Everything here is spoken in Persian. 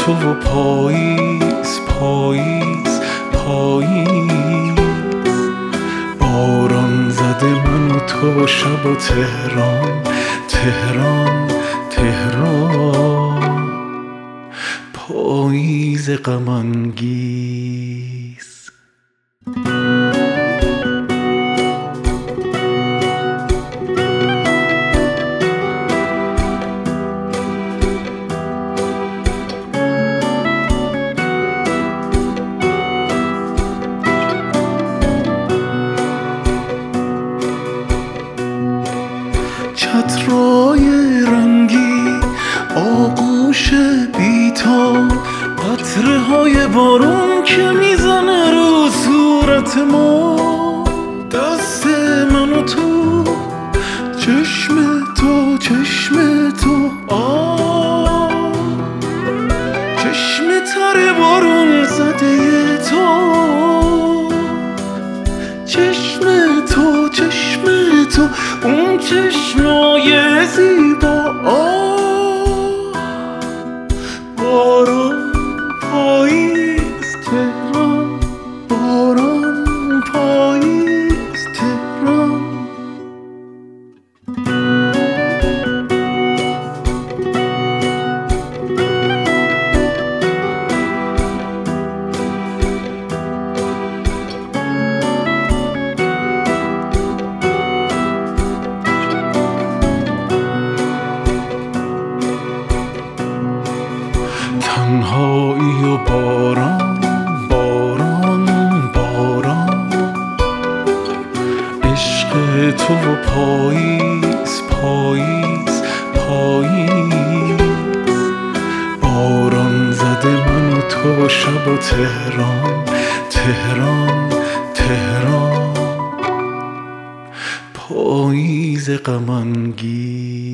تو و پاییز پاییز پاییز. باران زده من و تو شب و تهران تهران تهران. پاییز غم انگیز. چترای رنگی آغوش بیتاب، قطره های بارون که میزنه رو صورت ما. دست من و تو، چشم تو چشم تو چشم تر بارون زده تو. چشم تو چشم تو اون چشمای زیبا. باران پاییز تهران، باران پاییز تهران. تنهایی و باران باران باران. عشق تو و پاییز پاییز پاییز. باران زده من و تو شب و تهران تهران تهران. پاییز غم انگیز.